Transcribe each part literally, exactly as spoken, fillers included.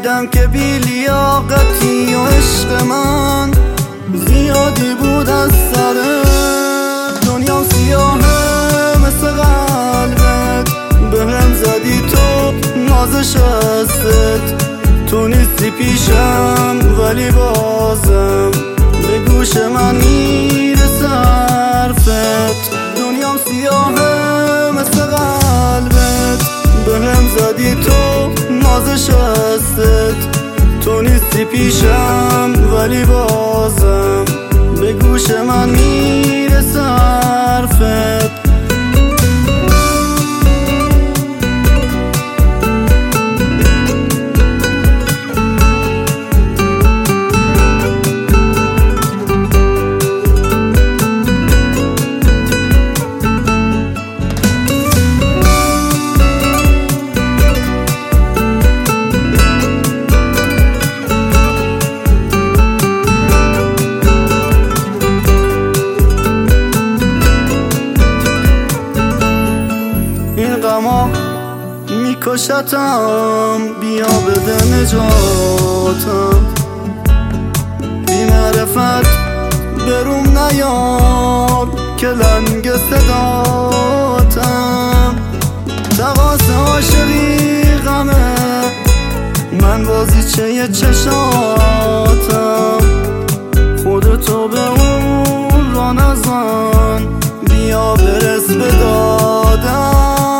فهمیدم که بی لیاقتی و عشق من زیادی بود از سر دنیا سیاهه مثل قلبت، بهم زدی تو نازش هستت، تو نیستی پیشم ولی بازم به گوش من میرسه حرفت. دنیام سیاهه مثل قلبت، بهم زدی تو نازش هستت، تو نیستی پیشم ولی بازم به گوش من میرسه حرفت. میکشتم بیا بده نجاتم، بی معرفت بروم نیار که لنگ صداتم. تقاس عاشقی غمه من بازیچه چشاتم، خودتو به اون را نزن بیا برس به دادم.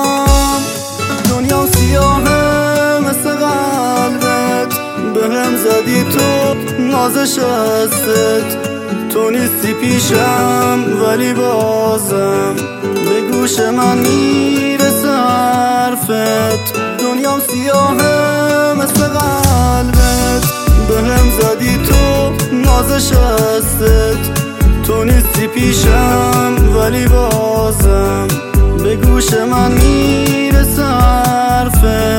دنیا سیاهه مثل قلبت، بهم زدی تو نازش هستت، تو نیستی پیشم ولی بازم به گوش من میرسه حرفت. دنیام سیاهه مثل قلبت، بهم زدی تو نازش هستت، تو نیستی پیشم ولی بازم به گوش من میرسه حرفت.